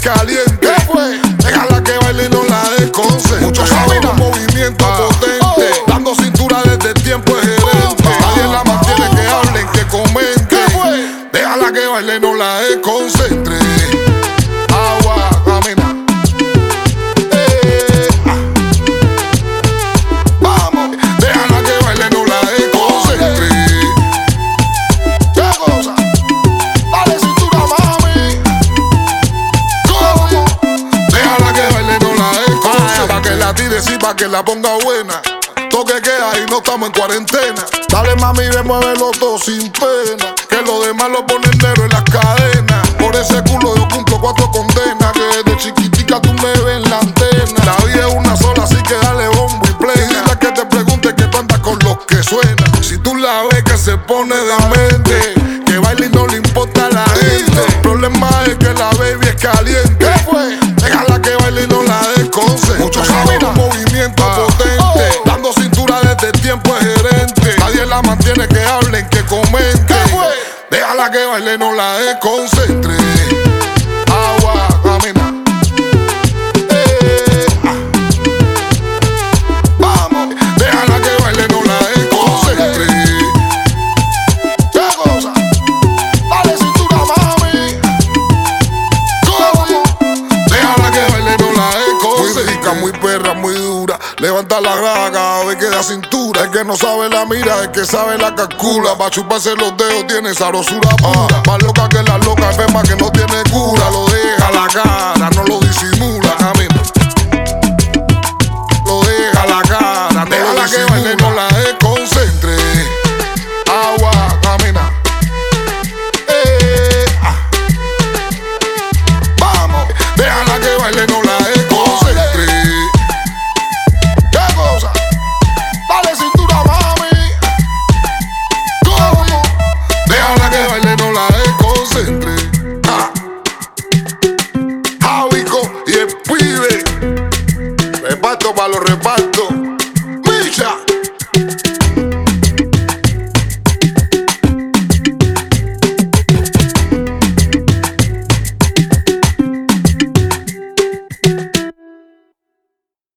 caliente. ¿Qué fue? Déjala que baile y no la desconcentre. Mucho sabe sabe. un movimiento potente, dando cintura desde el tiempo es gerente. Nadie la mantiene, que hablen, que comenten. ¿Qué fue? Déjala que baile y no la desconcentre. Agua, camina. Vamos, déjala que baile y no la desconcentre. ¿Qué cosa? Dale cintura, mami. ¿Cómo? Déjala que baile y no la desconcentre. Pa' que la tire, sí, pa' que la ponga buena. Toque queda y no estamos en cuarentena. Dale mami, ve, muévelo todo sin pena. Que los demás lo ponen negro en las cadenas. Por ese culo yo cumplo 4 condenas. Que desde chiquitica tú me ves en la antena. La vida es una sola, así que dale bombo y play. Y dile que te pregunte que tú andas con los que suenan. Si tú la ves que se pone de mente, que baila y no le importa a la gente. El problema es que la baby es caliente. ¿Qué fue? Déjala que baile y no la desconcentre. Mucho sabe. Un movimiento potente, dando cintura desde el tiempo es gerente. Nadie la mantiene, que hablen, que comenten. ¿Qué fue? Déjala que baile y no la desconcentre. Agua, camina. Vamos, déjala que baile y no la desconcentre. ¿Qué cosa? Dale cintura, mami. ¿Cómo? Déjala que baile y no la desconcentre. Muy rica, muy perra, muy dura. Levanta la grada cada vez que da cintura. El que no sabe la mira, el que sabe la calcula. Pa' chuparse los dedos tiene sabrosura pura. Más loca que la loca, enferma que no tiene cura.